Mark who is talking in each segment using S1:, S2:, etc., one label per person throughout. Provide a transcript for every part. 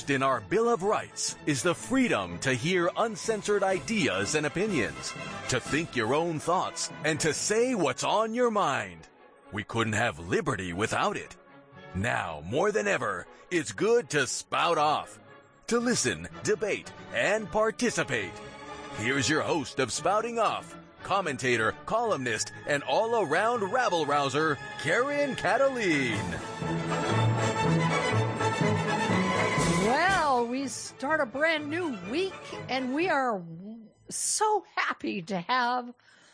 S1: Foremost in our Bill of Rights is the freedom to hear uncensored ideas and opinions, to think your own thoughts, and to say what's on your mind. We couldn't have liberty without it. Now, more than ever, it's good to spout off, to listen, debate, and participate. Here's your host of Spouting Off, commentator, columnist, and all-around rabble-rouser, Karen Cataline.
S2: Well, we start a brand new week, and we are so happy to have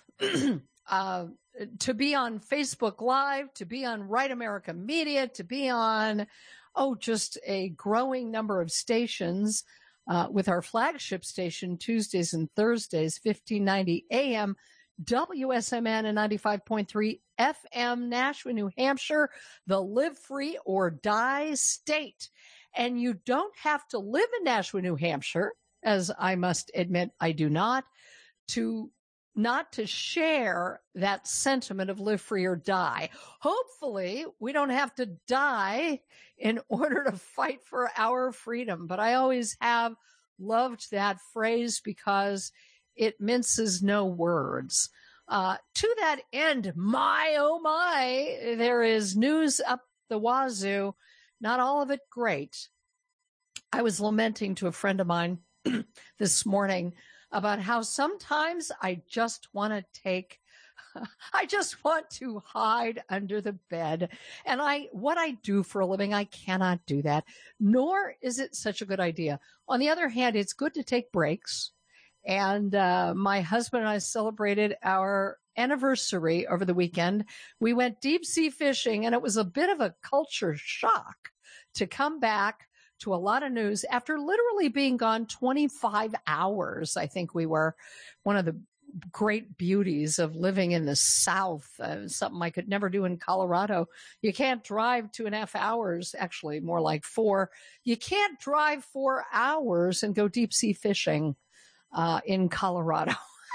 S2: to be on Facebook Live, to be on Right America Media, to be on, just a growing number of stations with our flagship station Tuesdays and Thursdays, 1590 AM, WSMN and 95.3 FM, Nashua, New Hampshire, the live free or die state. And you don't have to live in Nashua, New Hampshire, as I must admit I do not to share that sentiment of live free or die. Hopefully, we don't have to die in order to fight for our freedom. But I always have loved that phrase because it minces no words. To that end, my, oh my, there is news up the wazoo. Not all of it great. I was lamenting to a friend of mine this morning about how sometimes I just want to hide under the bed. And what I do for a living, I cannot do that, nor is it such a good idea. On the other hand, it's good to take breaks. And my husband and I celebrated our anniversary over the weekend. We went deep sea fishing, and it was a bit of a culture shock to come back to a lot of news after literally being gone 25 hours. I think we were one of the great beauties of living in the South, something I could never do in Colorado. You can't drive 2.5 hours, actually more like 4. You can't drive 4 hours and go deep sea fishing in Colorado.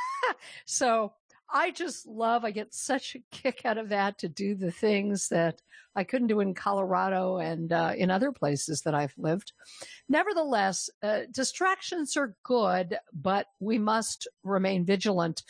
S2: So I get such a kick out of that, to do the things that I couldn't do in Colorado and in other places that I've lived. Nevertheless, distractions are good, but we must remain vigilant.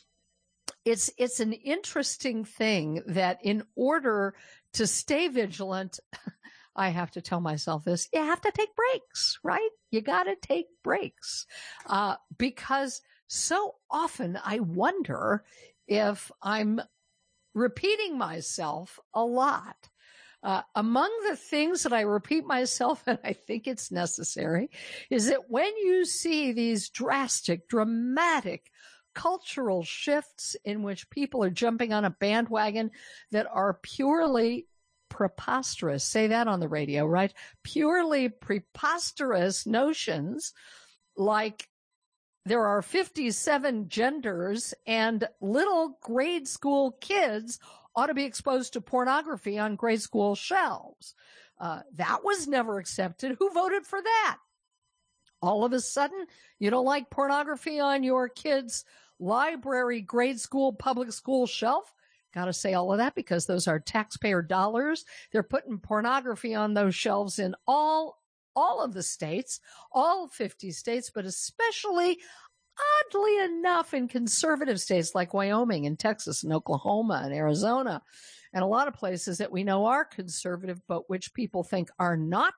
S2: It's an interesting thing that in order to stay vigilant, I have to tell myself this, you have to take breaks, right? You got to take breaks because so often I wonder if I'm repeating myself a lot. Among the things that I repeat myself, and I think it's necessary, is that when you see these drastic, dramatic cultural shifts in which people are jumping on a bandwagon that are purely preposterous, say that on the radio, right? Purely preposterous notions like there are 57 genders and little grade school kids ought to be exposed to pornography on grade school shelves. That was never accepted. Who voted for that? All of a sudden, you don't like pornography on your kid's library, grade school, public school shelf? Got to say all of that because those are taxpayer dollars. They're putting pornography on those shelves in all of the states, all 50 states, but especially, oddly enough, in conservative states like Wyoming and Texas and Oklahoma and Arizona, and a lot of places that we know are conservative, but which people think are not.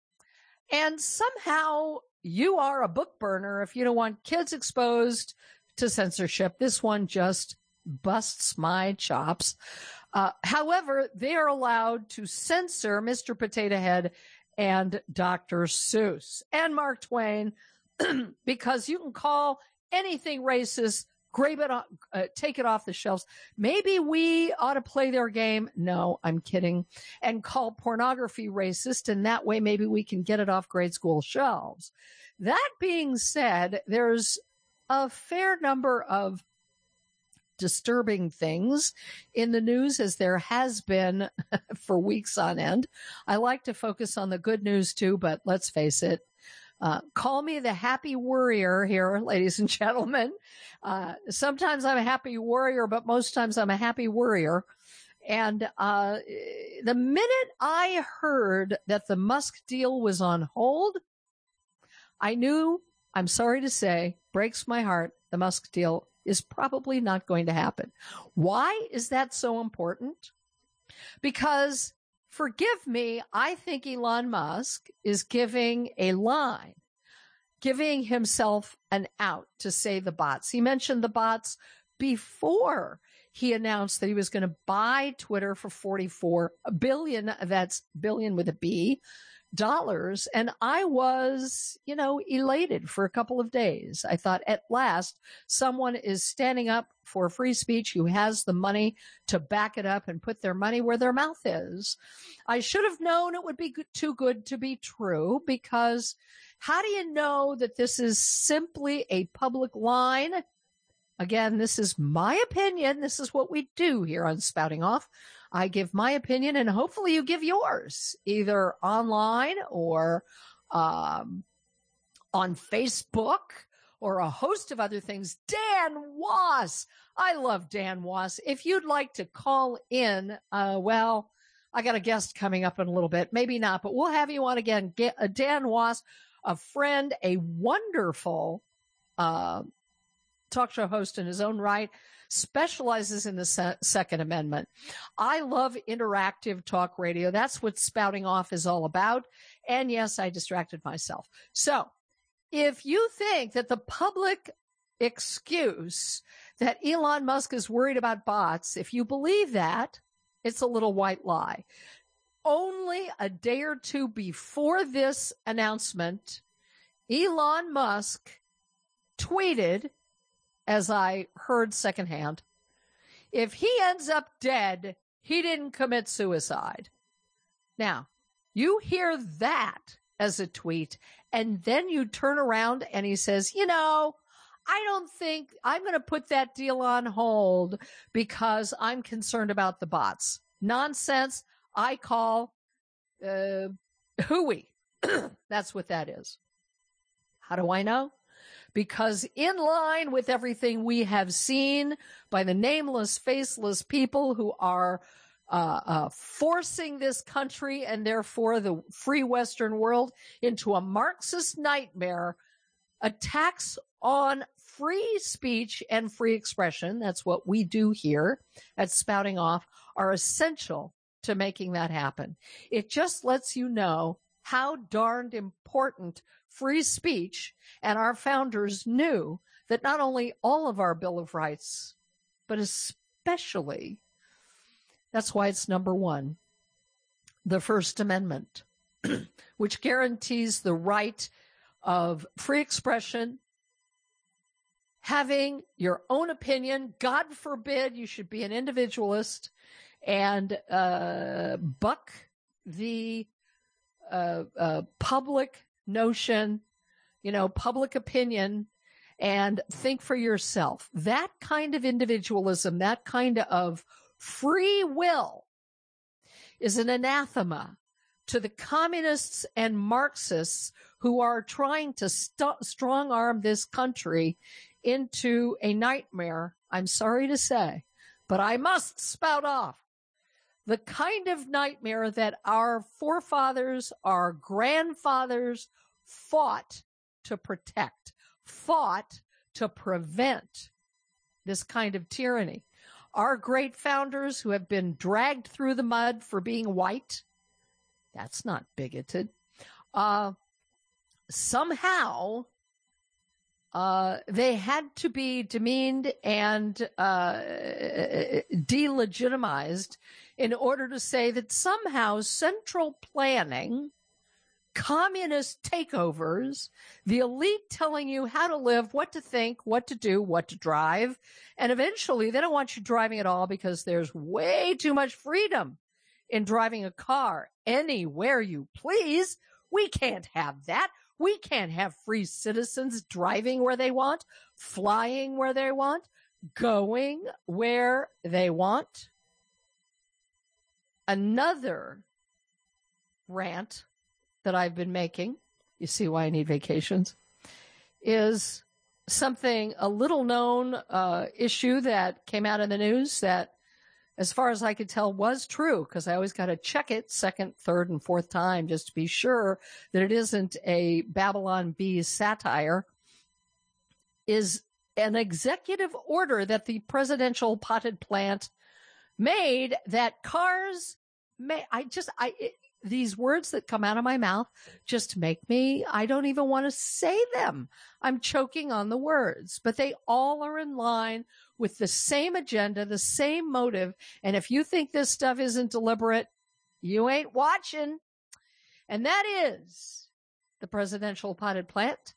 S2: And somehow you are a book burner if you don't want kids exposed to censorship. This one just busts my chops. However, they are allowed to censor Mr. Potato Head and Dr. Seuss and Mark Twain because you can call anything racist, take it off the shelves. Maybe we ought to play their game. No, I'm kidding. And call pornography racist, and that way maybe we can get it off grade school shelves. That being said, there's a fair number of disturbing things in the news, as there has been for weeks on end. I like to focus on the good news too, but let's face it, call me the happy worrier here, ladies and gentlemen. Sometimes I'm a happy worrier, but most times I'm a happy worrier. And the minute I heard that the Musk deal was on hold, I knew, I'm sorry to say, breaks my heart, the Musk deal is probably not going to happen. Why is that so important? Because, forgive me, I think Elon Musk is giving a line, giving himself an out to say the bots. He mentioned the bots before he announced that he was going to buy Twitter for $44 billion, that's billion with a B, dollars. And I was, elated for a couple of days. I thought at last someone is standing up for free speech who has the money to back it up and put their money where their mouth is. I should have known it would be too good to be true, because how do you know that this is simply a public line? Again, this is my opinion. This is what we do here on Spouting Off. I give my opinion, and hopefully you give yours, either online or on Facebook or a host of other things. Dan Wass. I love Dan Wass. If you'd like to call in, I got a guest coming up in a little bit. Maybe not, but we'll have you on again. Dan Wass, a friend, a wonderful talk show host in his own right, specializes in the Second Amendment. I love interactive talk radio. That's what Spouting Off is all about. And yes, I distracted myself. So if you think that the public excuse that Elon Musk is worried about bots, if you believe that, it's a little white lie. Only a day or two before this announcement, Elon Musk tweeted, as I heard secondhand, if he ends up dead, he didn't commit suicide. Now, you hear that as a tweet, and then you turn around and he says, I don't think I'm going to put that deal on hold because I'm concerned about the bots. Nonsense. I call hooey. That's what that is. How do I know? Because in line with everything we have seen by the nameless, faceless people who are forcing this country and therefore the free Western world into a Marxist nightmare, attacks on free speech and free expression, that's what we do here at Spouting Off, are essential to making that happen. It just lets you know how darned important free speech, and our founders knew that not only all of our Bill of Rights, but especially, that's why it's number one, the First Amendment, which guarantees the right of free expression, having your own opinion. God forbid you should be an individualist and buck the public notion, public opinion, and think for yourself. That kind of individualism, that kind of free will is an anathema to the communists and Marxists who are trying to strong-arm this country into a nightmare, I'm sorry to say, but I must spout off. The kind of nightmare that our forefathers, our grandfathers fought to protect, fought to prevent this kind of tyranny. Our great founders who have been dragged through the mud for being white, that's not bigoted. Somehow, they had to be demeaned and delegitimized in order to say that somehow central planning, communist takeovers, the elite telling you how to live, what to think, what to do, what to drive, and eventually they don't want you driving at all because there's way too much freedom in driving a car anywhere you please. We can't have that. We can't have free citizens driving where they want, flying where they want, going where they want. Another rant that I've been making, you see why I need vacations, is something, a little known issue that came out in the news that as far as I could tell, was true, because I always got to check it second, third, and fourth time just to be sure that it isn't a Babylon Bee satire, is an executive order that the presidential potted plant made that cars may, these words that come out of my mouth just make me, I don't even want to say them. I'm choking on the words, but they all are in line with the same agenda, the same motive. And if you think this stuff isn't deliberate, you ain't watching. And that is the presidential potted plant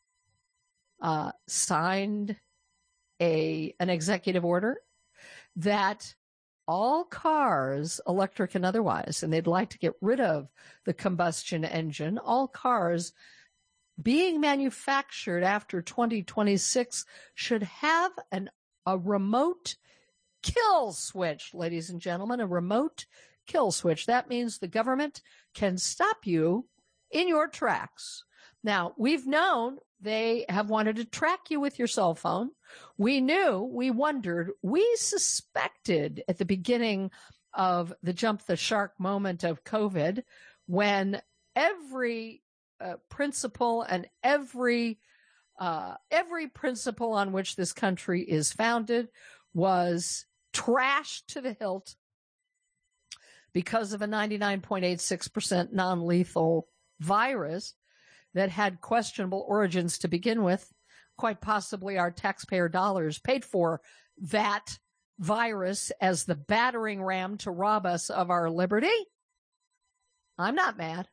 S2: signed an executive order that all cars, electric and otherwise, and they'd like to get rid of the combustion engine, all cars being manufactured after 2026 should have a remote kill switch, ladies and gentlemen, a remote kill switch. That means the government can stop you in your tracks. Now, we've known they have wanted to track you with your cell phone. We knew, we wondered, we suspected at the beginning of the jump the shark moment of COVID, when every principle and every principle on which this country is founded was trashed to the hilt because of a 99.86% non-lethal virus that had questionable origins to begin with. Quite possibly our taxpayer dollars paid for that virus as the battering ram to rob us of our liberty. I'm not mad.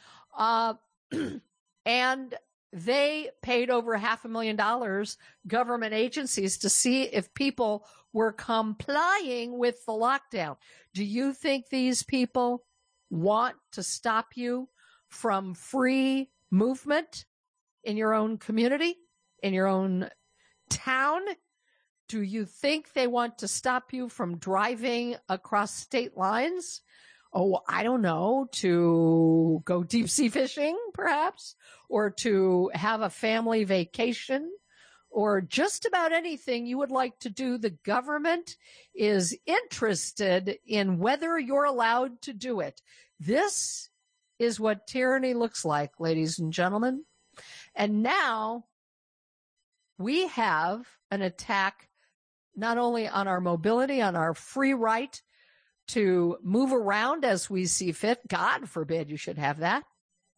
S2: And they paid over $500,000 government agencies to see if people were complying with the lockdown. Do you think these people want to stop you from free movement in your own community, in your own town? Do you think they want to stop you from driving across state lines? Oh, I don't know, to go deep sea fishing, perhaps, or to have a family vacation, or just about anything you would like to do. The government is interested in whether you're allowed to do it. This is what tyranny looks like, ladies and gentlemen. And now we have an attack not only on our mobility, on our free right to move around as we see fit. God forbid you should have that.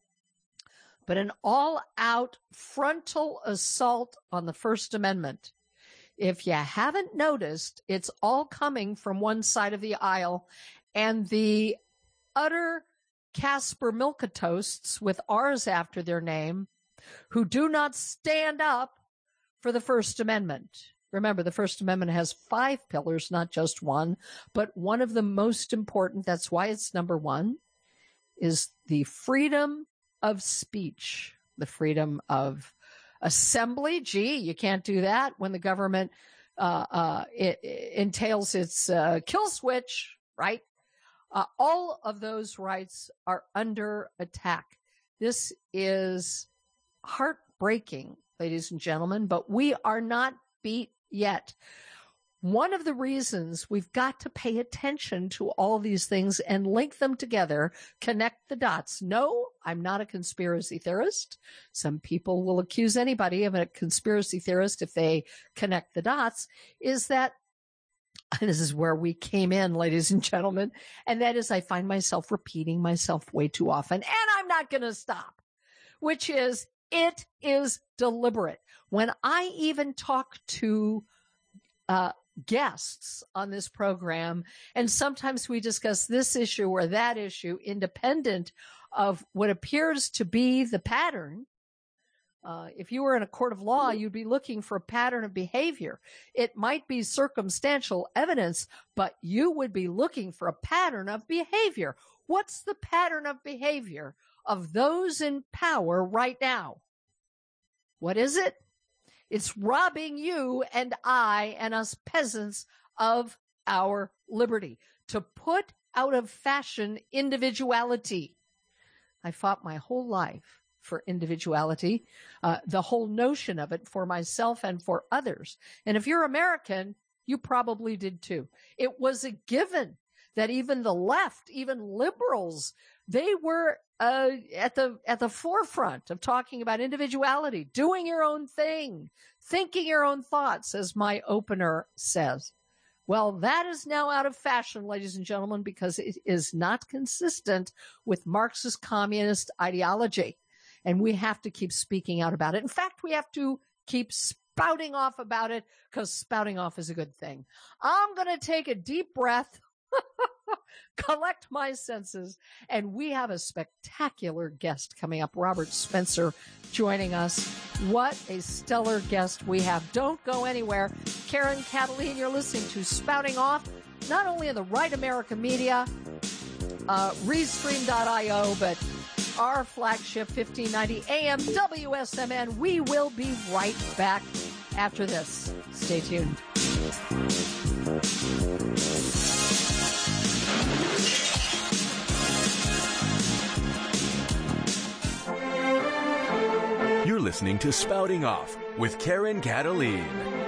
S2: But an all-out frontal assault on the First Amendment. If you haven't noticed, it's all coming from one side of the aisle, and the utter Casper Milquetoasts with R's after their name, who do not stand up for the First Amendment. Remember, the First Amendment has 5 pillars, not just one, but one of the most important, that's why it's number 1, is the freedom of speech, the freedom of assembly. Gee, you can't do that when the government it entails its kill switch, right? All of those rights are under attack. This is heartbreaking, ladies and gentlemen, but we are not beat yet. One of the reasons we've got to pay attention to all these things and link them together, connect the dots. No, I'm not a conspiracy theorist. Some people will accuse anybody of a conspiracy theorist if they connect the dots, is that, and this is where we came in, ladies and gentlemen, and that is I find myself repeating myself way too often, and I'm not going to stop, which is it is deliberate. When I even talk to guests on this program, and sometimes we discuss this issue or that issue independent of what appears to be the pattern. If you were in a court of law, you'd be looking for a pattern of behavior. It might be circumstantial evidence, but you would be looking for a pattern of behavior. What's the pattern of behavior of those in power right now? What is it? It's robbing you and I and us peasants of our liberty, to put out of fashion individuality. I fought my whole life for individuality, the whole notion of it for myself and for others. And if you're American, you probably did too. It was a given that even the left, even liberals, they were at the forefront of talking about individuality, doing your own thing, thinking your own thoughts, as my opener says. Well, that is now out of fashion, ladies and gentlemen, because it is not consistent with Marxist communist ideology. And we have to keep speaking out about it. In fact, we have to keep spouting off about it, because spouting off is a good thing. I'm going to take a deep breath, collect my senses, and we have a spectacular guest coming up, Robert Spencer, joining us. What a stellar guest we have. Don't go anywhere. Karen Kataline, you're listening to Spouting Off, not only in the Right America Media, Restream.io, but our flagship 1590 AM WSMN. We will be right back after this. Stay tuned.
S1: You're listening to Spouting Off with Karen Kataline.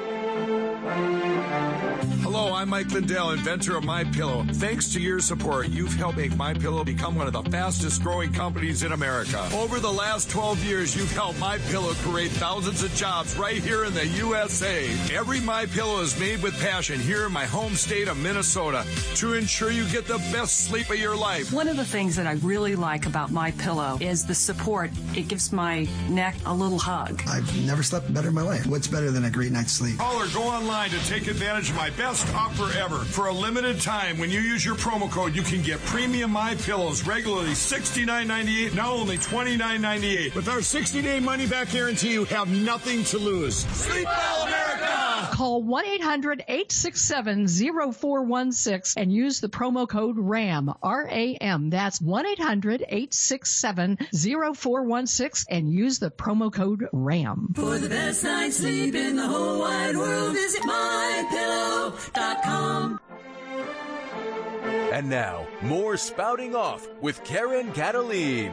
S3: Hello, I'm Mike Lindell, inventor of MyPillow. Thanks to your support, you've helped make MyPillow become one of the fastest growing companies in America. Over the last 12 years, you've helped MyPillow create thousands of jobs right here in the USA. Every MyPillow is made with passion here in my home state of Minnesota to ensure you get the best sleep of your life.
S4: One of the things that I really like about MyPillow is the support. It gives my neck a little hug.
S5: I've never slept better in my life. What's better than a great night's sleep?
S3: Call or go online to take advantage of my best offer ever. For a limited time, when you use your promo code, you can get premium MyPillows, regularly $69.98, now only $29.98. With our 60-day money-back guarantee, you have nothing to lose. Sleep well, America!
S2: Call 1-800-867-0416 and use the promo code RAM, R-A-M. That's 1-800-867-0416 and use the promo code RAM.
S6: For the best night's sleep in the whole wide world, visit MyPillow.com.
S1: And now, more Spouting Off with Karen Kataline.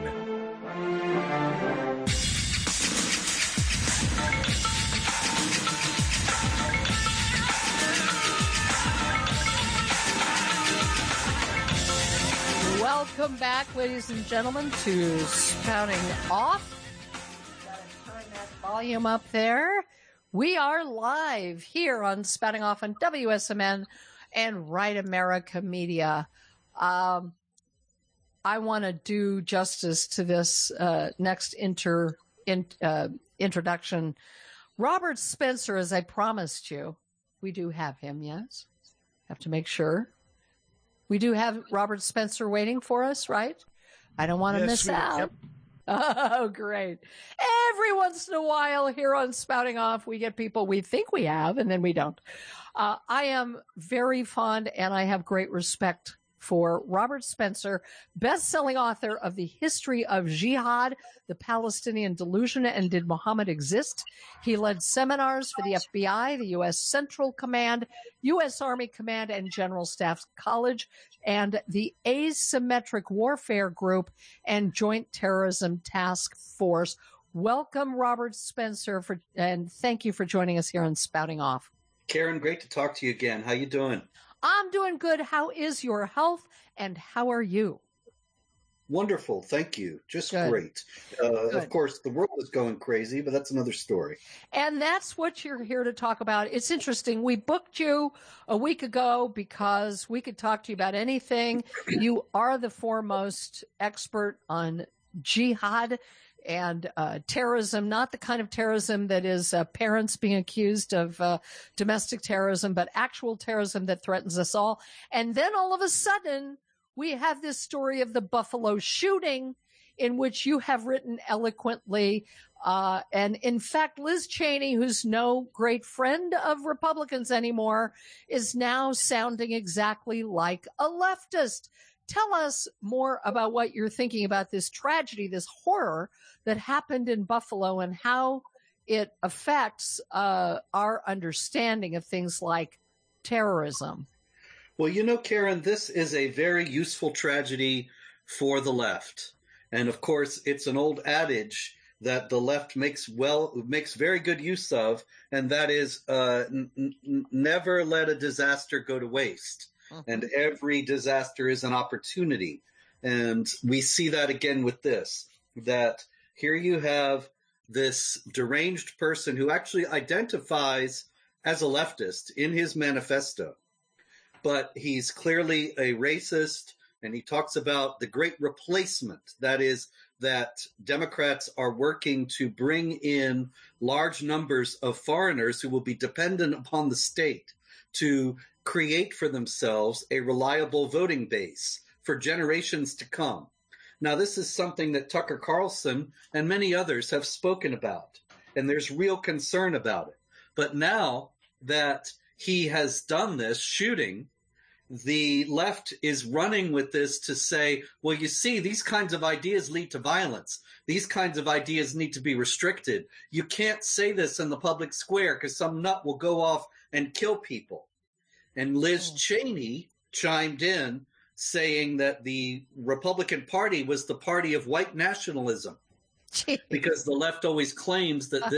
S2: Welcome back, ladies and gentlemen, to Spouting Off. Gotta turn that volume up there. We are live here on Spouting Off on WSMN and Right America Media. I want to do justice to this next introduction. Robert Spencer, as I promised you, we do have him, yes? Have to make sure. We do have Robert Spencer waiting for us, right? I don't want to miss out. Yep. Oh, great. Every once in a while here on Spouting Off, we get people we think we have, and then we don't. I am very fond, and I have great respect for Robert Spencer, best-selling author of The History of Jihad, The Palestinian Delusion, and Did Muhammad Exist? He led seminars for the FBI, the U.S. Central Command, U.S. Army Command and General Staff College, and the Asymmetric Warfare Group and Joint Terrorism Task Force. Welcome, Robert Spencer, and thank you for joining us here on Spouting Off.
S7: Karen, great to talk to you again. How you doing?
S2: I'm doing good. How is your health, and how are you?
S7: Wonderful. Thank you. Just
S2: Good.
S7: Great.
S2: Good.
S7: Of course, the world is going crazy, but that's another story.
S2: And that's what you're here to talk about. It's interesting. We booked you a week ago because we could talk to you about anything. You are the foremost expert on jihad and terrorism, not the kind of terrorism that is parents being accused of domestic terrorism, but actual terrorism that threatens us all. And then all of a sudden, we have this story of the Buffalo shooting, in which you have written eloquently. And in fact, Liz Cheney, who's no great friend of Republicans anymore, is now sounding exactly like a leftist. Tell us more about what you're thinking about this tragedy, this horror that happened in Buffalo, and how it affects our understanding of things like terrorism.
S7: Well, you know, Karen, this is a very useful tragedy for the left. And of course, it's an old adage that the left makes very good use of, and that is never let a disaster go to waste. and every disaster is an opportunity. And we see that again with this, that here you have this deranged person who actually identifies as a leftist in his manifesto, but he's clearly a racist, and he talks about the great replacement. That is, that Democrats are working to bring in large numbers of foreigners who will be dependent upon the state to create for themselves a reliable voting base for generations to come. Now, this is something that Tucker Carlson and many others have spoken about, and there's real concern about it. But now that he has done this shooting, the left is running with this to say, well, you see, these kinds of ideas lead to violence. These kinds of ideas need to be restricted. You can't say this in the public square because some nut will go off and kill people. And Liz Cheney chimed in saying that the Republican Party was the party of white nationalism, because the left always claims that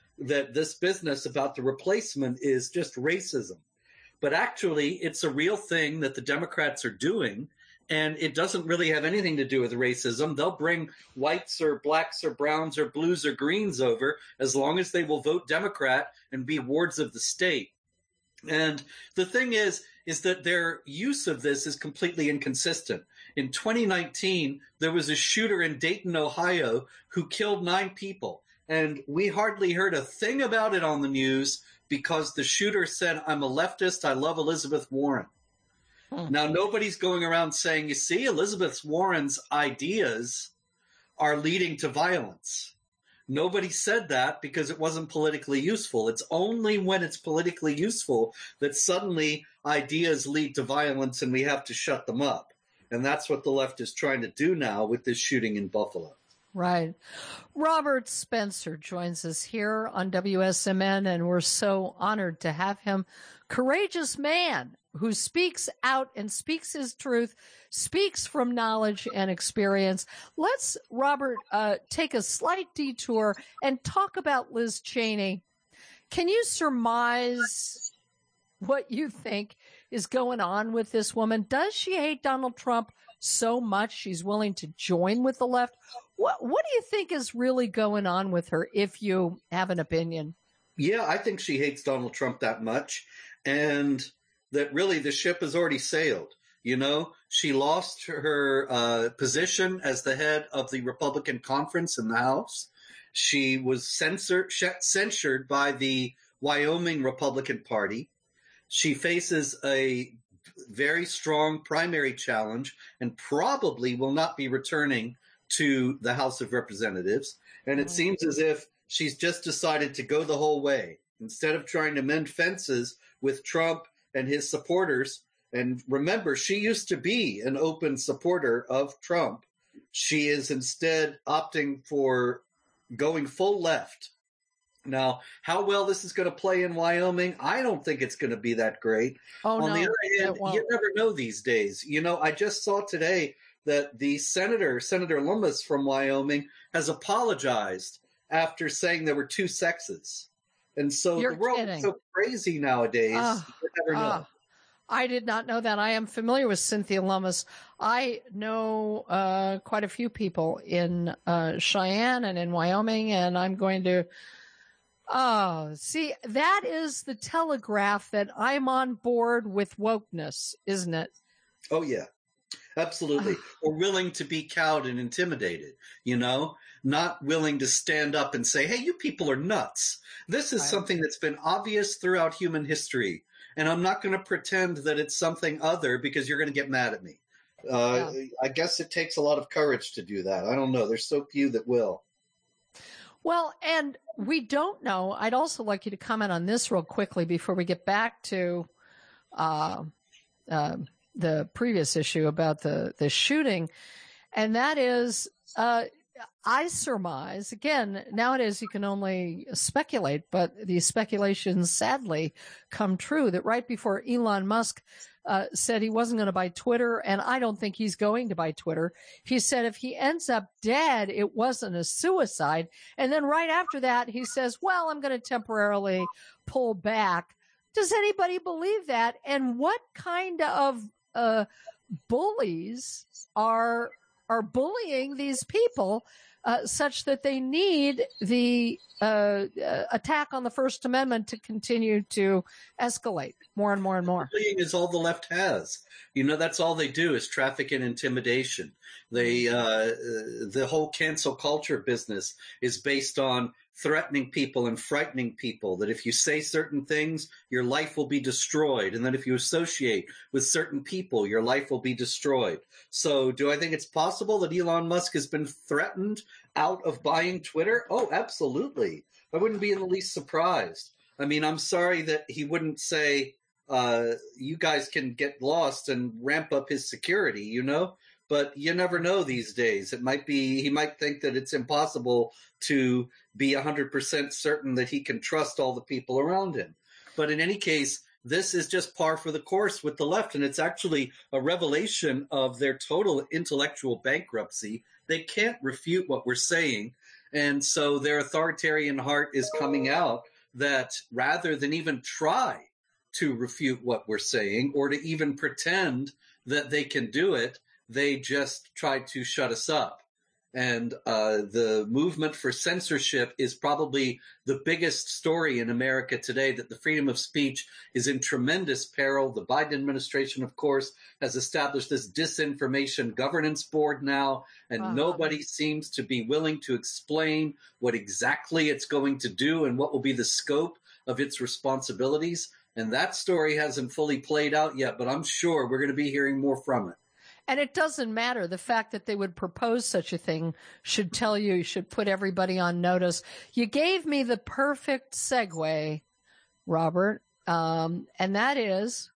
S7: this business about the replacement is just racism. But actually, it's a real thing that the Democrats are doing, and it doesn't really have anything to do with racism. They'll bring whites or blacks or browns or blues or greens over as long as they will vote Democrat and be wards of the state. And the thing is that their use of this is completely inconsistent. In 2019, there was a shooter in Dayton, Ohio, who killed 9 people. And we hardly heard a thing about it on the news because the shooter said, I'm a leftist, I love Elizabeth Warren. Now, nobody's going around saying, you see, Elizabeth Warren's ideas are leading to violence. Nobody said that because it wasn't politically useful. It's only when it's politically useful that suddenly ideas lead to violence and we have to shut them up. And that's what the left is trying to do now with this shooting in Buffalo.
S2: Right. Robert Spencer joins us here on WSMN, and we're so honored to have him. Courageous man who speaks out and speaks his truth, speaks from knowledge and experience. Let's, Robert, take a slight detour and talk about Liz Cheney. Can you surmise what you think is going on with this woman? Does she hate Donald Trump so much she's willing to join with the left? What do you think is really going on with her, if you have an opinion?
S7: Yeah, I think she hates Donald Trump that much, and that really the ship has already sailed. You know, she lost her position as the head of the Republican conference in the House. She was censured by the Wyoming Republican Party. She faces a very strong primary challenge and probably will not be returning to the House of Representatives. And it seems as if she's just decided to go the whole way. Instead of trying to mend fences with Trump and his supporters, and remember, she used to be an open supporter of Trump. She is instead opting for going full left. Now, how well this is going to play in Wyoming, I don't think it's going to be that great. On the other hand, you never know these days. You know, I just saw today that the Senator Lummis from Wyoming, has apologized after saying there were 2 sexes. And so the world is so crazy nowadays. You never know.
S2: I did not know that. I am familiar with Cynthia Lummis. I know quite a few people in Cheyenne and in Wyoming, and I'm going to see, that is the telegraph that I'm on board with wokeness, isn't it?
S7: Oh, yeah. Absolutely. Or willing to be cowed and intimidated, you know, not willing to stand up and say, hey, you people are nuts. This is something that's been obvious throughout human history. And I'm not going to pretend that it's something other because you're going to get mad at me. I guess it takes a lot of courage to do that. I don't know. There's so few that will.
S2: Well, and we don't know. I'd also like you to comment on this real quickly before we get back to the previous issue about the shooting. And that is, I surmise, again, nowadays you can only speculate, but these speculations sadly come true, that right before Elon Musk said he wasn't going to buy Twitter, and I don't think he's going to buy Twitter, he said if he ends up dead, it wasn't a suicide. And then right after that, he says, well, I'm going to temporarily pull back. does anybody believe that? And what kind of bullies are bullying these people such that they need the attack on the First Amendment to continue to escalate more and more and more?
S7: Bullying is all the left has. That's all they do is traffic in intimidation. They the whole cancel culture business is based on threatening people and frightening people that if you say certain things, your life will be destroyed. And that if you associate with certain people, your life will be destroyed. So do I think it's possible that Elon Musk has been threatened out of buying Twitter? Oh, absolutely. I wouldn't be in the least surprised. I mean, I'm sorry that he wouldn't say, you guys can get lost and ramp up his security, But you never know these days. He might think that it's impossible to be 100% certain that he can trust all the people around him. But in any case, this is just par for the course with the left. And it's actually a revelation of their total intellectual bankruptcy. They can't refute what we're saying. And so their authoritarian heart is coming out that rather than even try to refute what we're saying or to even pretend that they can do it, they just try to shut us up. And the movement for censorship is probably the biggest story in America today, that the freedom of speech is in tremendous peril. The Biden administration, of course, has established this disinformation governance board now, and nobody seems to be willing to explain what exactly it's going to do and what will be the scope of its responsibilities. And that story hasn't fully played out yet, but I'm sure we're going to be hearing more from it.
S2: And it doesn't matter. The fact that they would propose such a thing should put everybody on notice. You gave me the perfect segue, Robert, and that is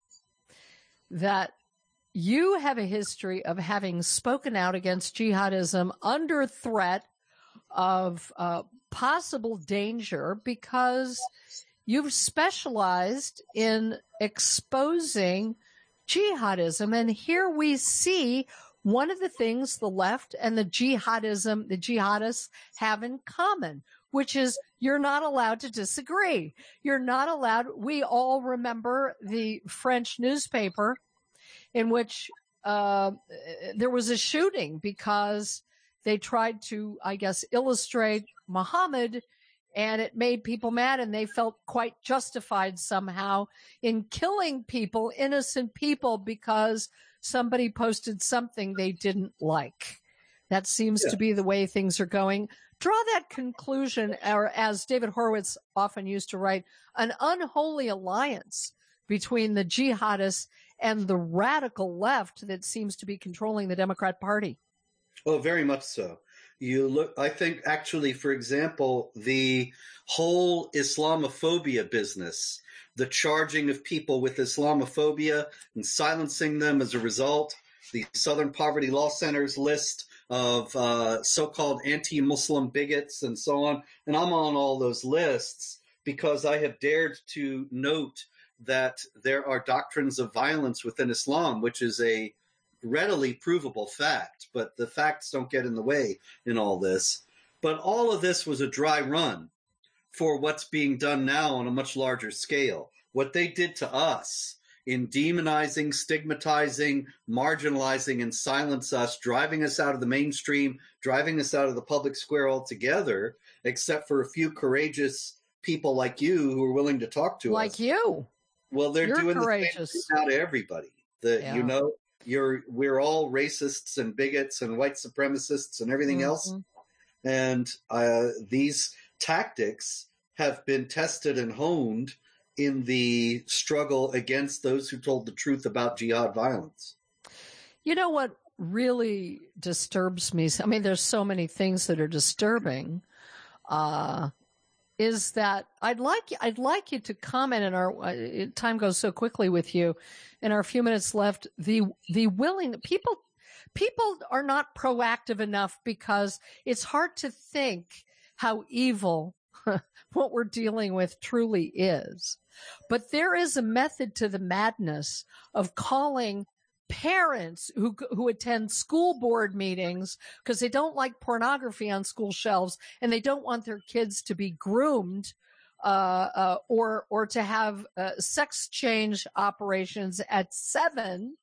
S2: that you have a history of having spoken out against jihadism under threat of possible danger because you've specialized in exposing jihadism. And here we see one of the things the left and the jihadists have in common, which is you're not allowed to disagree. You're not allowed. We all remember the French newspaper in which there was a shooting because they tried to, I guess, illustrate Muhammad, and it made people mad, and they felt quite justified somehow in killing people, innocent people, because somebody posted something they didn't like. That seems to be the way things are going. Draw that conclusion, or as David Horowitz often used to write, an unholy alliance between the jihadists and the radical left that seems to be controlling the Democrat Party.
S7: Oh, very much so. I think actually, for example, the whole Islamophobia business, the charging of people with Islamophobia and silencing them as a result, the Southern Poverty Law Center's list of so-called anti-Muslim bigots and so on. And I'm on all those lists because I have dared to note that there are doctrines of violence within Islam, which is a readily provable fact, but the facts don't get in the way in all this. But all of this was a dry run for what's being done now on a much larger scale. What they did to us in demonizing, stigmatizing, marginalizing, and silence us, driving us out of the mainstream, driving us out of the public square altogether, except for a few courageous people like you who are willing to talk to us.
S2: Like you.
S7: Well, they're doing
S2: courageous.
S7: The same thing now to everybody. We're all racists and bigots and white supremacists and everything else. And these tactics have been tested and honed in the struggle against those who told the truth about jihad violence.
S2: You know what really disturbs me? I mean, there's so many things that are disturbing. Is that I'd like you to comment, and our time goes so quickly with you. In our few minutes left, the willing people are not proactive enough because it's hard to think how evil what we're dealing with truly is. But there is a method to the madness of calling parents who attend school board meetings because they don't like pornography on school shelves and they don't want their kids to be groomed or to have sex change operations at 7,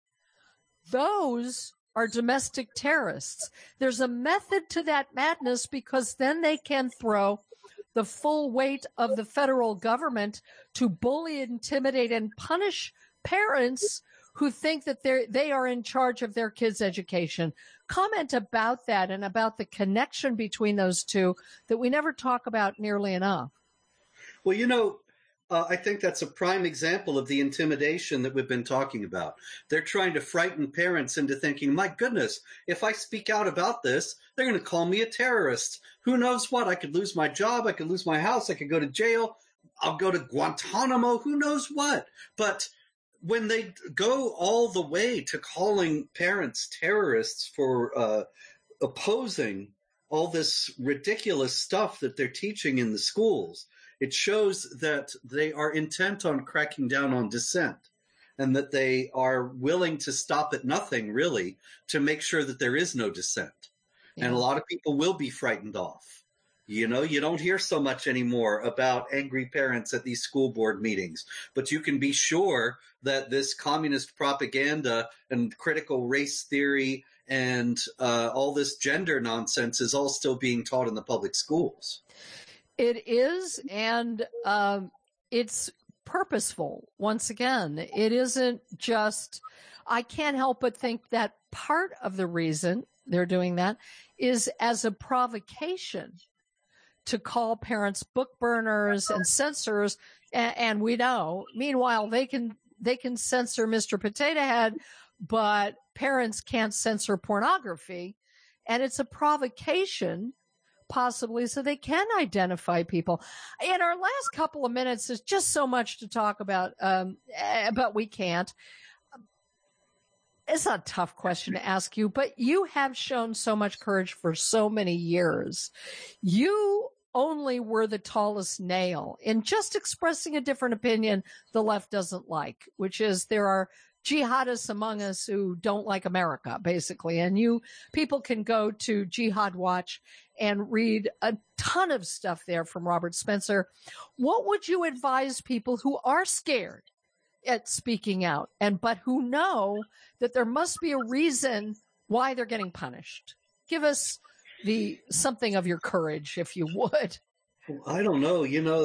S2: those are domestic terrorists. There's a method to that madness, because then they can throw the full weight of the federal government to bully, intimidate, and punish parents who think that they are in charge of their kids' education. Comment about that and about the connection between those two that we never talk about nearly enough.
S7: Well, I think that's a prime example of the intimidation that we've been talking about. They're trying to frighten parents into thinking, my goodness, if I speak out about this, they're going to call me a terrorist. Who knows what? I could lose my job. I could lose my house. I could go to jail. I'll go to Guantanamo. Who knows what? But when they go all the way to calling parents terrorists for opposing all this ridiculous stuff that they're teaching in the schools, it shows that they are intent on cracking down on dissent, and that they are willing to stop at nothing, really, to make sure that there is no dissent. Yeah. And a lot of people will be frightened off. You don't hear so much anymore about angry parents at these school board meetings, but you can be sure that this communist propaganda and critical race theory and all this gender nonsense is all still being taught in the public schools.
S2: It is, and it's purposeful. Once again, it isn't just, I can't help but think that part of the reason they're doing that is as a provocation to call parents book burners and censors, and we know, meanwhile, they can censor Mr. Potato Head, but parents can't censor pornography, and it's a provocation possibly so they can identify people. In our last couple of minutes, there's just so much to talk about, but we can't. It's a tough question to ask you, but you have shown so much courage for so many years. You only were the tallest nail in just expressing a different opinion the left doesn't like, which is there are jihadists among us who don't like America, basically. And people can go to Jihad Watch and read a ton of stuff there from Robert Spencer. What would you advise people who are scared at speaking out, but who know that there must be a reason why they're getting punished? Give us something of your courage, if you would.
S7: I don't know.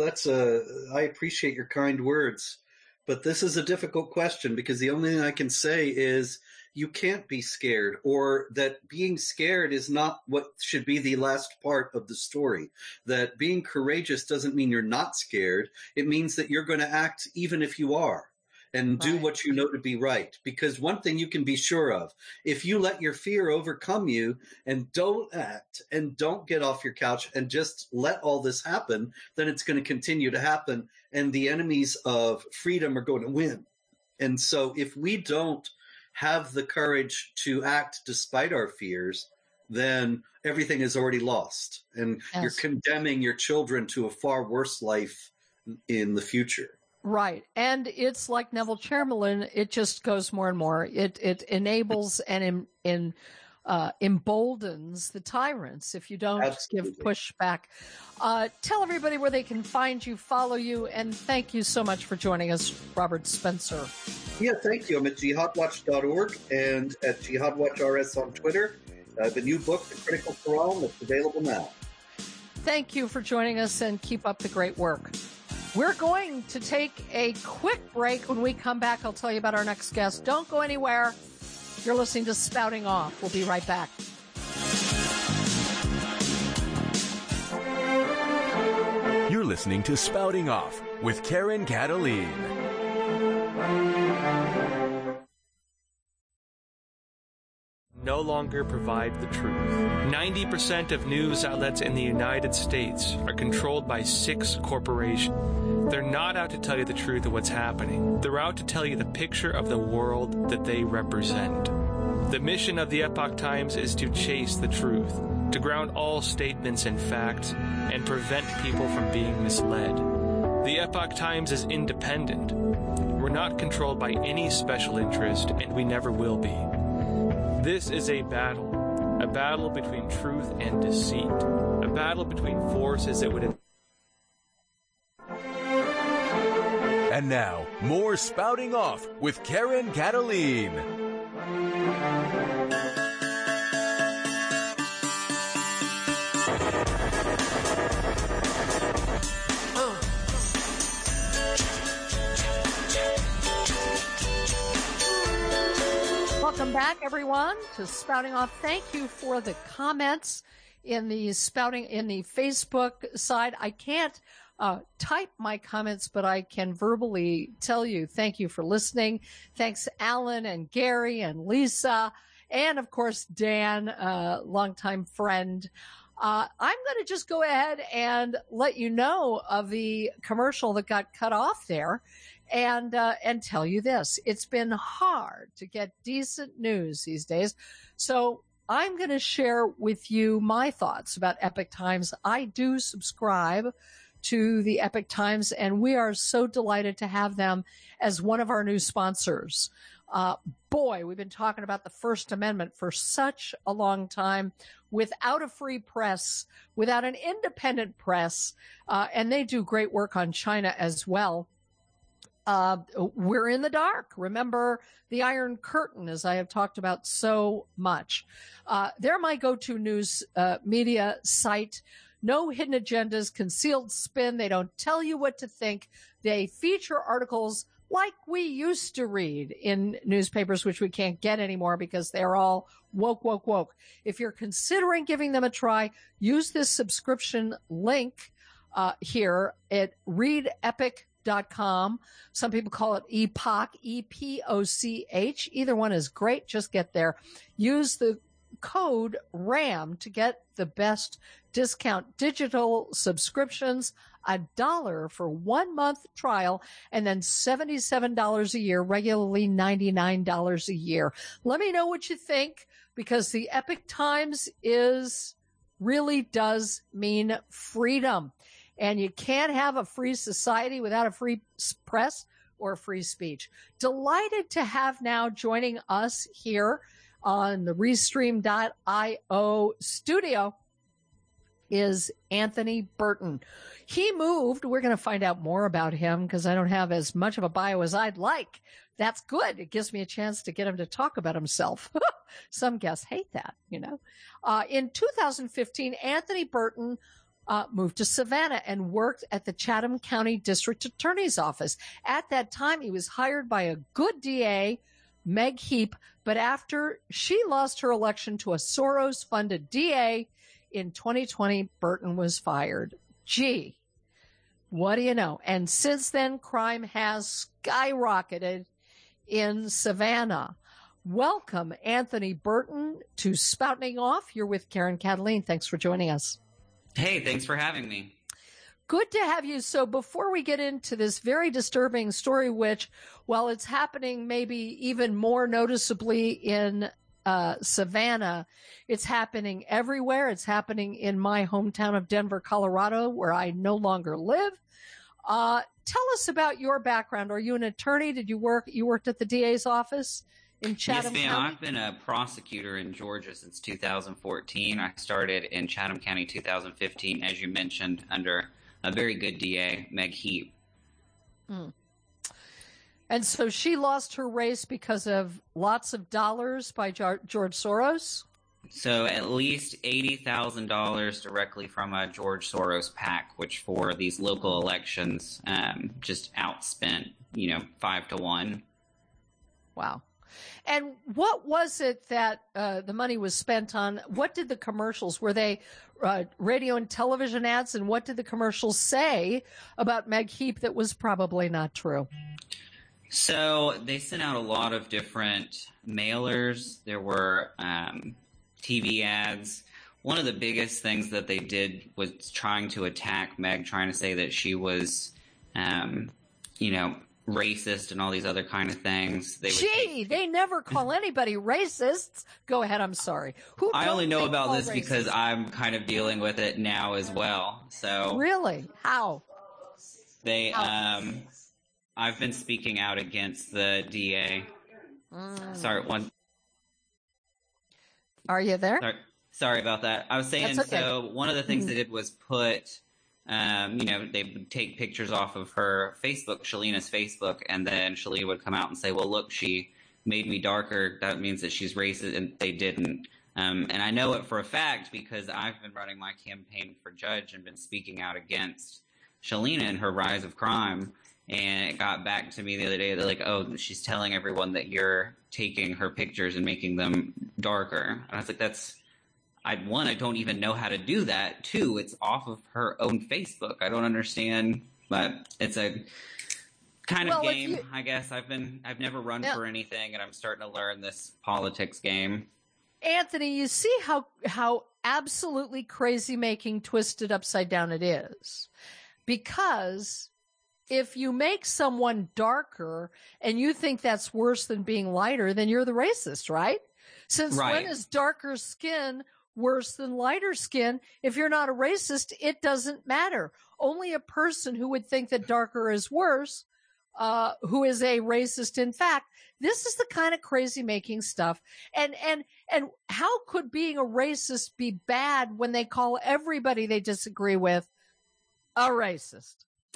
S7: I appreciate your kind words, but this is a difficult question, because the only thing I can say is you can't be scared, or that being scared is not what should be the last part of the story. That being courageous doesn't mean you're not scared. It means that you're going to act even if you are, and do what you know to be right. Because one thing you can be sure of, if you let your fear overcome you and don't act and don't get off your couch and just let all this happen, then it's going to continue to happen, and the enemies of freedom are going to win. And so if we don't have the courage to act despite our fears, then everything is already lost, and you're condemning your children to a far worse life in the future.
S2: Right. And it's like Neville Chamberlain, it just goes more and more. It enables and emboldens the tyrants if you don't give pushback. Tell everybody where they can find you, follow you, and thank you so much for joining us, Robert Spencer.
S7: Yeah, thank you. I'm at jihadwatch.org and at jihadwatchrs on Twitter. The new book, The Critical Quran, that's available now. Thank you for joining us, and keep up the great work. We're going to take a quick break. When we come back, I'll tell you about our next guest. Don't go anywhere. You're listening to Spouting Off. We'll be right back.
S1: You're listening to Spouting Off with Karen Cataline.
S8: No longer provide the truth. 90% of news outlets in the United States are controlled by 6 corporations. They're not out to tell you the truth of what's happening. They're out to tell you the picture of the world that they represent. The mission of the Epoch Times is to chase the truth, to ground all statements in facts, and prevent people from being misled. The Epoch Times is independent. We're not controlled by any special interest, and we never will be. This is a battle between truth and deceit, a battle between forces that would
S1: And now, more Spouting Off with Karen Cataline.
S2: Welcome back, everyone, to Spouting Off. Thank you for the comments in the Facebook side. I can't type my comments, but I can verbally tell you thank you for listening. Thanks, Alan and Gary and Lisa, and of course, Dan, longtime friend. I'm going to just go ahead and let you know of the commercial that got cut off there. And tell you this, it's been hard to get decent news these days. So I'm going to share with you my thoughts about Epoch Times. I do subscribe to the Epoch Times, and we are so delighted to have them as one of our new sponsors. Boy, we've been talking about the First Amendment for such a long time. Without a free press, without an independent press, and they do great work on China as well. We're in the dark. Remember the Iron Curtain, as I have talked about so much. They're my go-to news media site. No hidden agendas, concealed spin. They don't tell you what to think. They feature articles like we used to read in newspapers, which we can't get anymore because they're all woke, woke, woke. If you're considering giving them a try, use this subscription link here at readepoch.com. Some people call it Epoch, E-P-O-C-H. Either one is great. Just get there. Use the code RAM to get the best discount. Digital subscriptions, $1 for 1 month trial, and then $77 a year, regularly $99 a year. Let me know what you think, because the Epoch Times really does mean freedom. And you can't have a free society without a free press or free speech. Delighted to have now joining us here on the Restream.io studio is Anthony Burton. He moved. We're going to find out more about him because I don't have as much of a bio as I'd like. That's good. It gives me a chance to get him to talk about himself. Some guests hate that, you know. In 2015, Anthony Burton moved to Savannah and worked at the Chatham County District Attorney's Office. At that time, he was hired by a good DA, Meg Heap, but after she lost her election to a Soros-funded DA in 2020, Burton was fired. Gee, what do you know? And since then, crime has skyrocketed in Savannah. Welcome, Anthony Burton, to Spouting Off. You're with Karen Cataline. Thanks for joining us.
S9: Hey, thanks for having me.
S2: Good to have you. So before we get into this very disturbing story, which, while it's happening maybe even more noticeably in Savannah, it's happening everywhere. It's happening in my hometown of Denver, Colorado, where I no longer live. Tell us about your background. Are you an attorney? You worked at the DA's office in Chatham
S9: Yes, ma'am.
S2: County?
S9: I've been a prosecutor in Georgia since 2014. I started in Chatham County 2015, as you mentioned, under a very good DA, Meg Heap.
S2: Mm. And so she lost her race because of lots of dollars by George Soros?
S9: So at least $80,000 directly from a George Soros PAC, which for these local elections just outspent, 5 to 1.
S2: Wow. And what was it that the money was spent on? What did the commercials, were they radio and television ads? And what did the commercials say about Meg Heap that was probably not true?
S9: So they sent out a lot of different mailers. There were TV ads. One of the biggest things that they did was trying to attack Meg, trying to say that she was, racist and all these other kind of things.
S2: They never call anybody racists. Go ahead, I'm sorry.
S9: I only know about this because I'm kind of dealing with it now as well. So
S2: really? How?
S9: I've been speaking out against the DA. Sorry, one.
S2: Are you there?
S9: Sorry about that. I was saying,
S2: That's okay.
S9: So one of the things they did was put they would take pictures off of her Facebook, Shalina's Facebook, and then Shalina would come out and say, well, look, she made me darker. That means that she's racist, and they didn't. And I know it for a fact because I've been running my campaign for judge and been speaking out against Shalina and her rise of crime. And it got back to me the other day. They're like, oh, she's telling everyone that you're taking her pictures and making them darker. And I was like, I don't even know how to do that. Two, it's off of her own Facebook. I don't understand, but it's a kind of game, I guess. I've never run for anything, and I'm starting to learn this politics game.
S2: Anthony, you see how absolutely crazy making, twisted upside down it is. Because if you make someone darker and you think that's worse than being lighter, then you're the racist, right? Since when is darker skin worse than lighter skin? If you're not a racist, it doesn't matter. Only a person who would think that darker is worse, who is a racist. In fact, this is the kind of crazy making stuff. And how could being a racist be bad when they call everybody they disagree with a racist?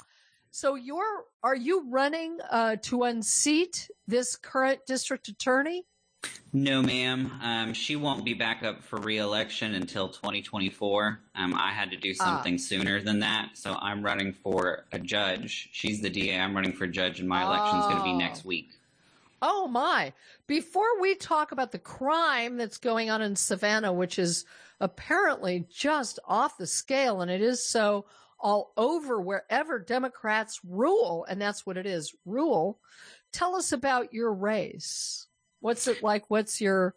S2: So are you running to unseat this current district attorney?
S9: No, ma'am. She won't be back up for re-election until 2024. I had to do something sooner than that, so I'm running for a judge. She's the DA. I'm running for judge, and my election is going to be next week.
S2: Oh, my. Before we talk about the crime that's going on in Savannah, which is apparently just off the scale, and it is so all over wherever Democrats rule, and that's what it is, rule. Tell us about your race. What's it like? What's your,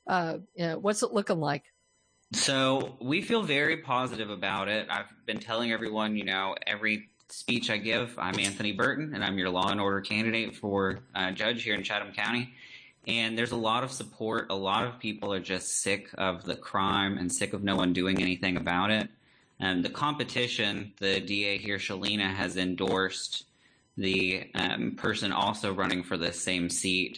S2: what's it looking like?
S9: So we feel very positive about it. I've been telling everyone, every speech I give, I'm Anthony Burton, and I'm your law and order candidate for judge here in Chatham County. And there's a lot of support. A lot of people are just sick of the crime and sick of no one doing anything about it. The competition, the DA here, Shalina, has endorsed the person also running for the same seat.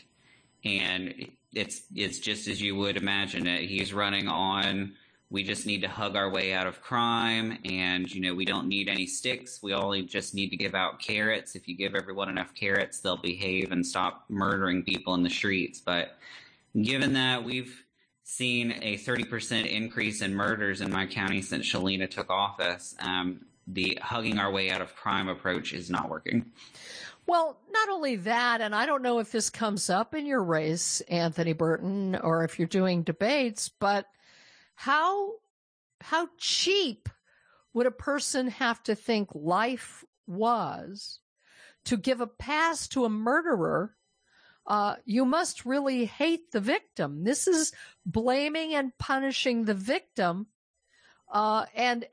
S9: And it's just as you would imagine it. He's running on, we just need to hug our way out of crime, and, we don't need any sticks. We only just need to give out carrots. If you give everyone enough carrots, they'll behave and stop murdering people in the streets. But given that we've seen a 30% increase in murders in my county since Shalina took office, the hugging our way out of crime approach is not working.
S2: Well, not only that, and I don't know if this comes up in your race, Anthony Burton, or if you're doing debates, but how cheap would a person have to think life was to give a pass to a murderer? You must really hate the victim. This is blaming and punishing the victim, and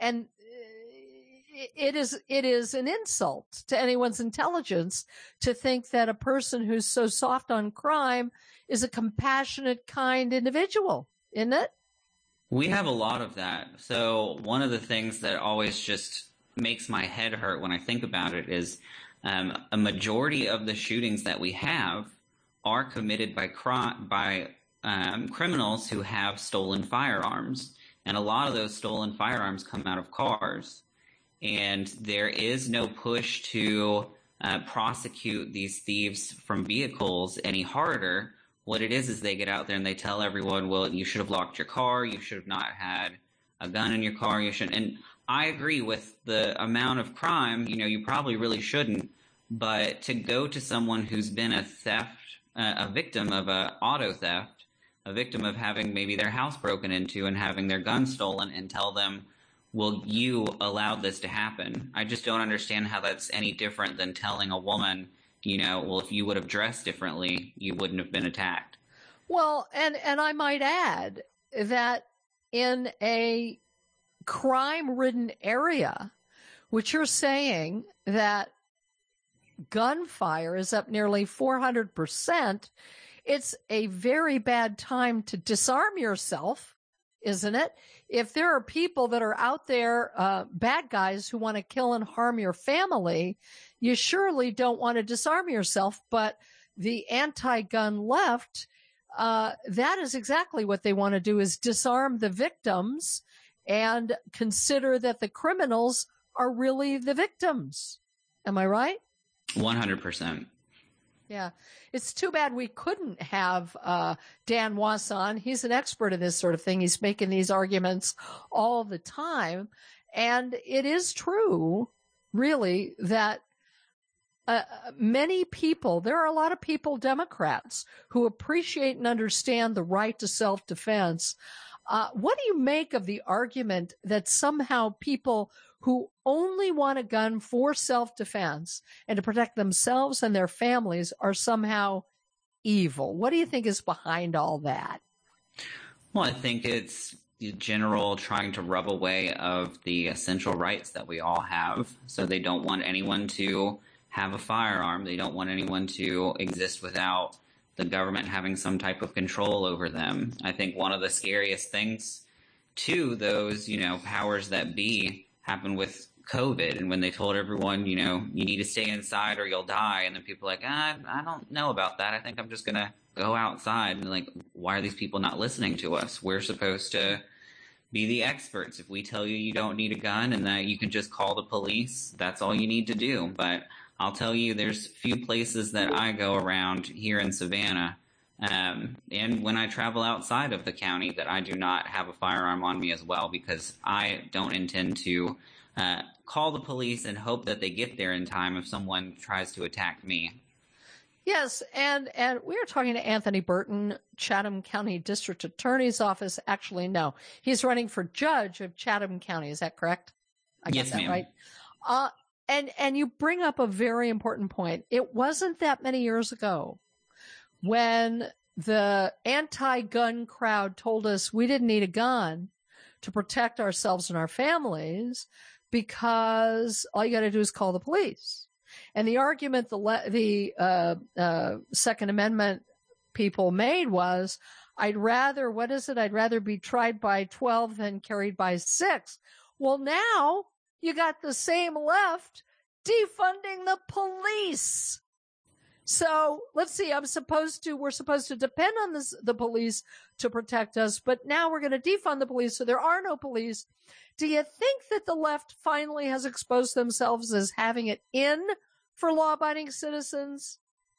S2: it is an insult to anyone's intelligence to think that a person who's so soft on crime is a compassionate, kind individual, isn't it?
S9: We have a lot of that. So one of the things that always just makes my head hurt when I think about it is a majority of the shootings that we have are committed by criminals who have stolen firearms. And a lot of those stolen firearms come out of cars. And there is no push to prosecute these thieves from vehicles any harder. What it is they get out there and they tell everyone, well, you should have locked your car. You should have not had a gun in your car. You shouldn't. And I agree with the amount of crime. You probably really shouldn't. But to go to someone who's been a victim of a auto theft, a victim of having maybe their house broken into and having their gun stolen, and tell them, well, you allowed this to happen. I just don't understand how that's any different than telling a woman, well, if you would have dressed differently, you wouldn't have been attacked.
S2: Well, and I might add that in a crime-ridden area, which you're saying that gunfire is up nearly 400%, it's a very bad time to disarm yourself, isn't it? If there are people that are out there, bad guys who want to kill and harm your family, you surely don't want to disarm yourself. But the anti-gun left, that is exactly what they want to do, is disarm the victims and consider that the criminals are really the victims. Am I right?
S9: 100%.
S2: Yeah. It's too bad we couldn't have Dan Wass on. He's an expert in this sort of thing. He's making these arguments all the time. And it is true, really, that many people, there are a lot of people, Democrats, who appreciate and understand the right to self-defense. What do you make of the argument that somehow people who only want a gun for self-defense and to protect themselves and their families are somehow evil? What do you think is behind all that?
S9: Well, I think it's the general trying to rub away of the essential rights that we all have. So they don't want anyone to have a firearm. They don't want anyone to exist without the government having some type of control over them. I think one of the scariest things to those, powers that be happened with COVID. And when they told everyone, you need to stay inside or you'll die. And then people are like, I don't know about that. I think I'm just going to go outside. And like, why are these people not listening to us? We're supposed to be the experts. If we tell you you don't need a gun and that you can just call the police, that's all you need to do. But I'll tell you, there's few places that I go around here in Savannah, and when I travel outside of the county, that I do not have a firearm on me as well, because I don't intend to call the police and hope that they get there in time if someone tries to attack me.
S2: Yes, and we are talking to Anthony Burton, Chatham County District Attorney's Office. Actually, no, he's running for judge of Chatham County. Is that correct? I
S9: yes,
S2: got that
S9: ma'am.
S2: Right. And you bring up a very important point. It wasn't that many years ago when the anti-gun crowd told us we didn't need a gun to protect ourselves and our families because all you got to do is call the police. And the argument the Second Amendment people made was, I'd rather be tried by 12 than carried by 6. Well, now you got the same left defunding the police. So let's see, we're supposed to depend on the police to protect us, but now we're going to defund the police, so there are no police. Do you think that the left finally has exposed themselves as having it in for law-abiding citizens?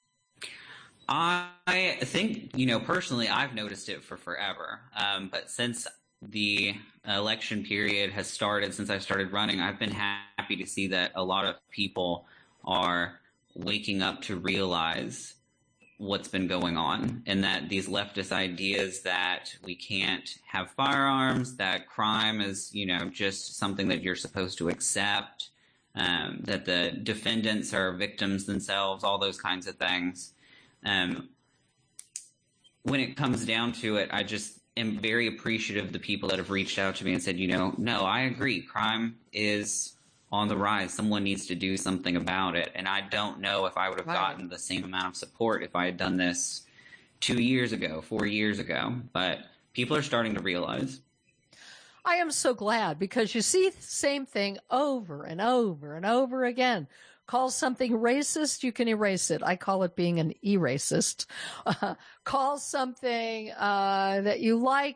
S9: I think, personally, I've noticed it for forever. But since the election period has started, since I started running, I've been happy to see that a lot of people are waking up to realize what's been going on, and that these leftist ideas that we can't have firearms, that crime is, just something that you're supposed to accept, that the defendants are victims themselves, all those kinds of things. When it comes down to it, I just am very appreciative of the people that have reached out to me and said, no, I agree. Crime is on the rise. Someone needs to do something about it. And I don't know if I would have gotten the same amount of support if I had done this 2 years ago, 4 years ago. But people are starting to realize.
S2: I am so glad, because you see the same thing over and over and over again. Call something racist, you can erase it. I call it being an erasist. Call something that you like,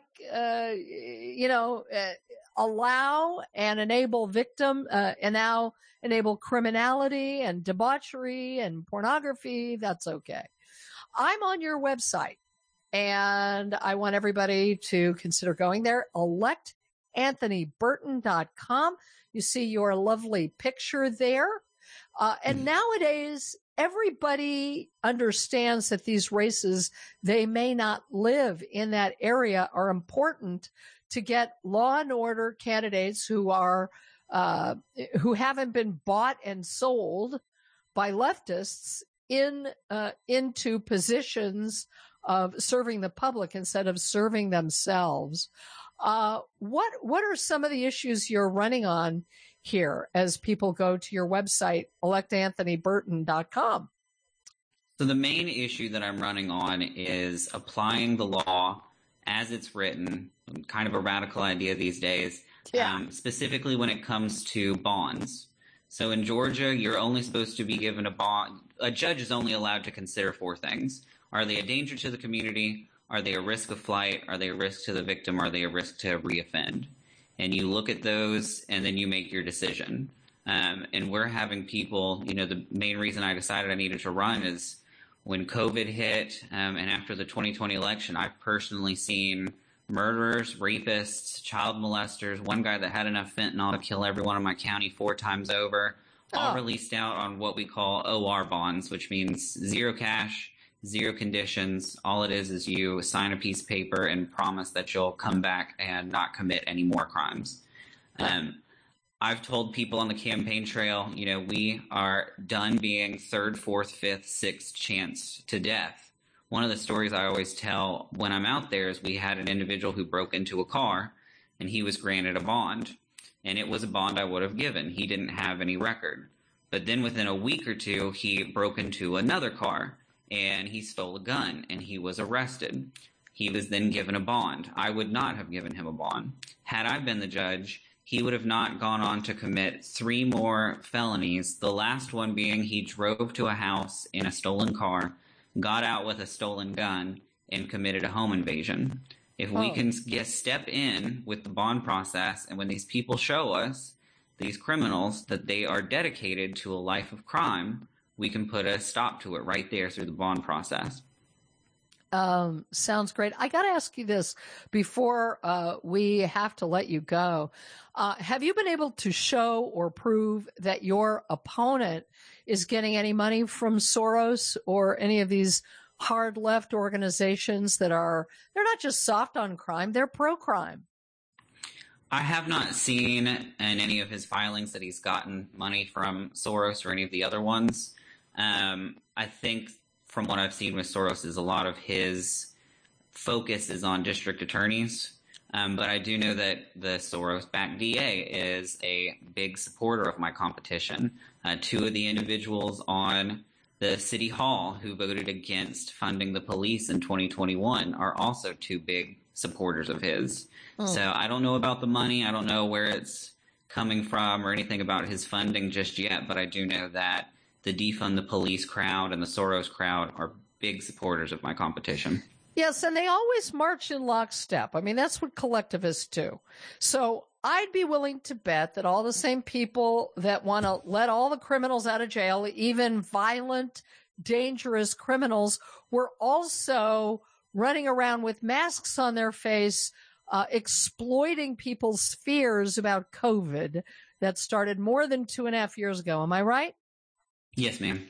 S2: allow and enable and now enable criminality and debauchery and pornography. That's okay. I'm on your website, and I want everybody to consider going there. electanthonyburton.com. You see your lovely picture there. And nowadays, everybody understands that these races, they may not live in that area, are important to get law and order candidates who haven't been bought and sold by leftists into positions of serving the public instead of serving themselves. What are some of the issues you're running on here as people go to your website, electanthonyburton.com?
S9: So the main issue that I'm running on is applying the law as it's written, kind of a radical idea these days, specifically when it comes to bonds. So in Georgia, you're only supposed to be given a bond. A judge is only allowed to consider 4 things. Are they a danger to the community? Are they a risk of flight? Are they a risk to the victim? Are they a risk to reoffend? And you look at those, and then you make your decision. And we're having people, the main reason I decided I needed to run is when COVID hit, and after the 2020 election, I've personally seen murderers, rapists, child molesters, one guy that had enough fentanyl to kill everyone in my county 4 times over, all released out on what we call OR bonds, which means zero cash, zero conditions. All it is you sign a piece of paper and promise that you'll come back and not commit any more crimes. I've told people on the campaign trail, we are done being 3rd, 4th, 5th, 6th chance to death. One of the stories I always tell when I'm out there is we had an individual who broke into a car and he was granted a bond. And it was a bond I would have given. He didn't have any record. But then within a week or two, he broke into another car and he stole a gun and he was arrested. He was then given a bond. I would not have given him a bond. Had I been the judge, he would have not gone on to commit 3 more felonies, the last one being he drove to a house in a stolen car, got out with a stolen gun, and committed a home invasion. If we can step in with the bond process, and when these people show us, these criminals, that they are dedicated to a life of crime, we can put a stop to it right there through the bond process.
S2: Sounds great. I got to ask you this before we have to let you go. Have you been able to show or prove that your opponent is getting any money from Soros or any of these hard left organizations that they're not just soft on crime, they're pro-crime?
S9: I have not seen in any of his filings that he's gotten money from Soros or any of the other ones. I think from what I've seen with Soros is a lot of his focus is on district attorneys. But I do know that the Soros-backed DA is a big supporter of my competition. 2 of the individuals on the city hall who voted against funding the police in 2021 are also 2 big supporters of his. So I don't know about the money. I don't know where it's coming from or anything about his funding just yet, but I do know that the defund the police crowd and the Soros crowd are big supporters of my competition.
S2: Yes, and they always march in lockstep. I mean, that's what collectivists do. So I'd be willing to bet that all the same people that want to let all the criminals out of jail, even violent, dangerous criminals, were also running around with masks on their face, exploiting people's fears about COVID that started more than 2.5 years ago. Am I right?
S9: Yes, ma'am.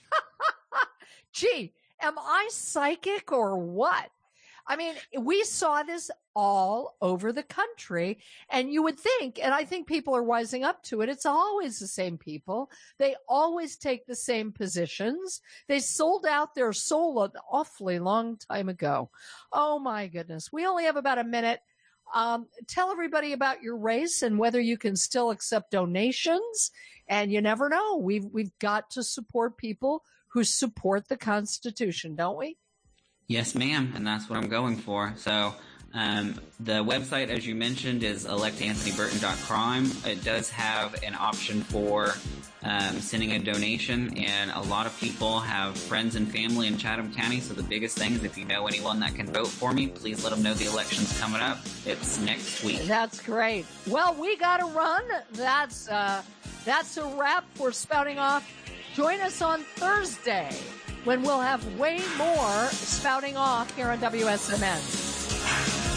S2: Gee, am I psychic or what? I mean, we saw this all over the country, and you would think, and I think people are wising up to it, it's always the same people. They always take the same positions. They sold out their soul an awfully long time ago. Oh, my goodness. We only have about a minute. Tell everybody about your race and whether you can still accept donations. And you never know. We've got to support people who support the Constitution, don't we?
S9: Yes, ma'am, and that's what I'm going for. So the website, as you mentioned, is electanthonyburton.crime. It does have an option for sending a donation, and a lot of people have friends and family in Chatham County, so the biggest thing is if you know anyone that can vote for me, please let them know the election's coming up. It's next week.
S2: That's great. Well, we got to run. That's a wrap for Spouting Off. Join us on Thursday when we'll have way more Spouting Off here on WSMN.